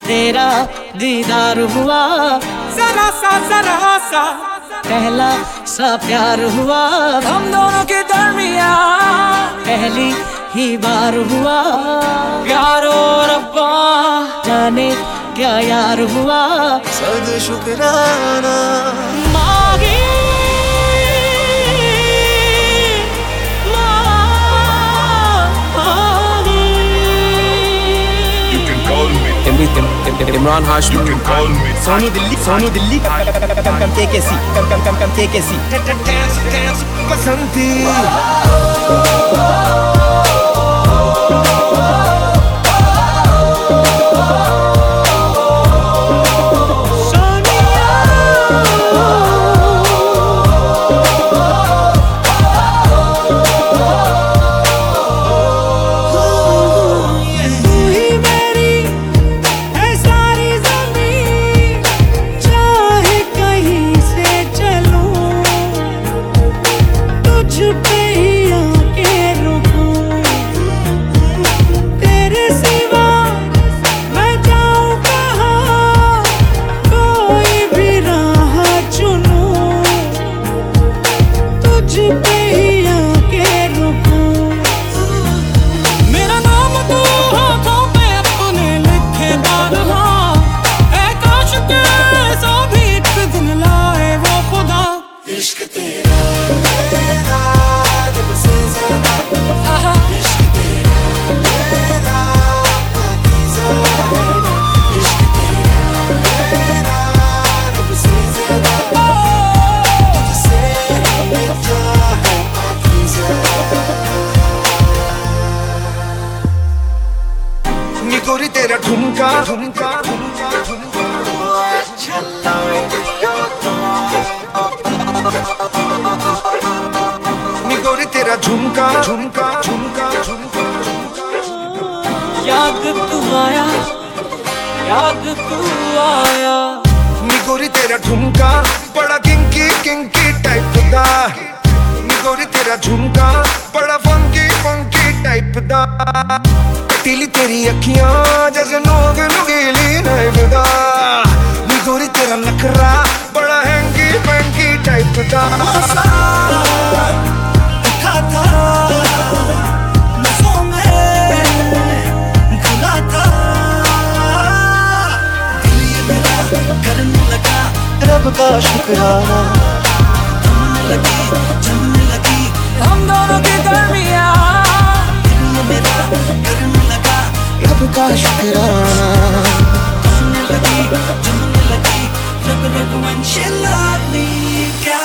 तेरा दीदार हुआ, जरा सा पहला सा प्यार हुआ, हम दोनों के दरमिया पहली ही बार हुआ। प्यारो रब्बा जाने क्या यार हुआ, सद शुक्राना मांगी इमरान हाशमी, सोनू दिल्ली KKC बसंती गोरी तेरा ठुमका ठुमका गोरी तेरा झुमका झुमका झुमका झुमका याद तू आया, याद तू आया। गोरी तेरा ठुमका बड़ा किंकी किंकी टाइप दा, गोरी तेरा झुमका बड़ा फंकी फंकी टाइप दा। पतीली तेरी अखियां जैसे नोग नुकीली नाइफ दा, गोरी तेरा नखरा बड़ा हैंकी फैंकी टाइप दा। उठा था नसों में घुला था, दिल ये मेरा करने लगा रब का शुक्राना। जमने लगी हम दोनों के दरमिया मेरा करने लगा रब का शुक्राना। जमने लगी रब रब when she loved me क्या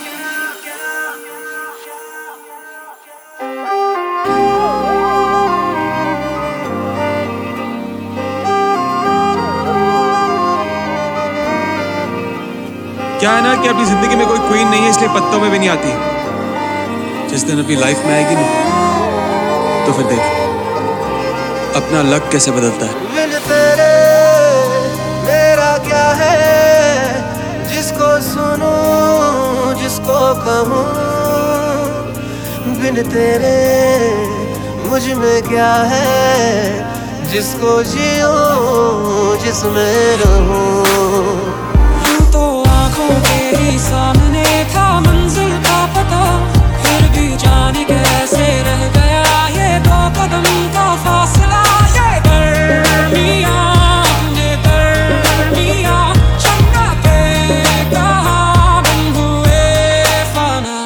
है ना कि अपनी जिंदगी में कोई क्वीन नहीं है, इसलिए पत्तों में भी नहीं आती। जिस दिन अपनी लाइफ में आएगी ना, तो फिर देख अपना लक कैसे बदलता है। बिन तेरे मेरा क्या है, जिसको सुनूं जिसको कहूँ, बिन तेरे मुझ में क्या है, जिसको जियूं जिसमें रहूं। तो आंखों के ही सामने था मंजिल का पता, फिर भी जाने कैसे रह गया ये 2 कदम का फासला। ये दरमिया ने दरमिया चंगा के कहा बन हुए फना।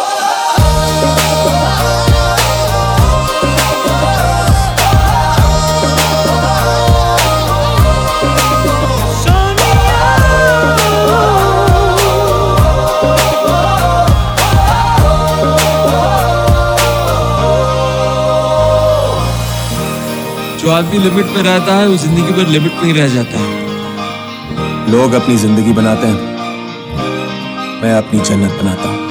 जो आदमी लिमिट में रहता है वो जिंदगी भर लिमिट में ही रह जाता है। लोग अपनी जिंदगी बनाते हैं, मैं अपनी जन्नत बनाता हूँ।